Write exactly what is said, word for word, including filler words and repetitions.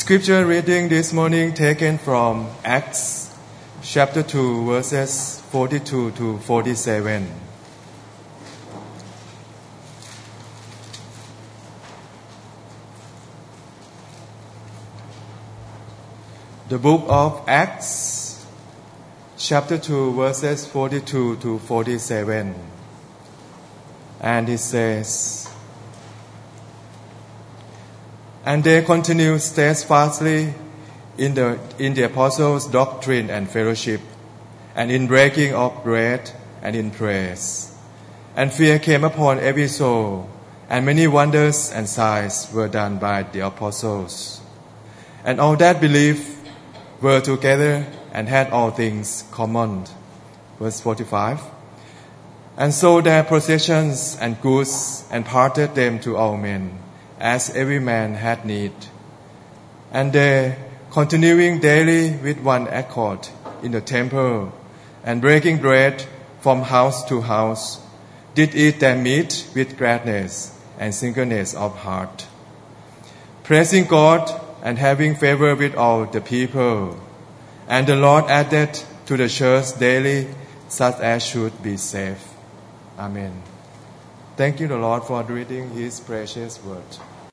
Scripture reading this morning taken from Acts chapter two, verses forty-two to forty-seven. The book of Acts chapter two, verses forty-two to forty-seven. And it says, "And they continued steadfastly in the, in the apostles' doctrine and fellowship, and in breaking of bread and in prayers. And fear came upon every soul, and many wonders and signs were done by the apostles. And all that believed were together and had all things common." Verse forty-five. "And sold their possessions and goods, and parted them to all men, as every man had need. And they, continuing daily with one accord in the temple, and breaking bread from house to house, did eat their meat with gladness and singleness of heart, praising God and having favor with all the people. And the Lord added to the church daily such as should be saved." Amen. Thank you, the Lord, for reading His precious word.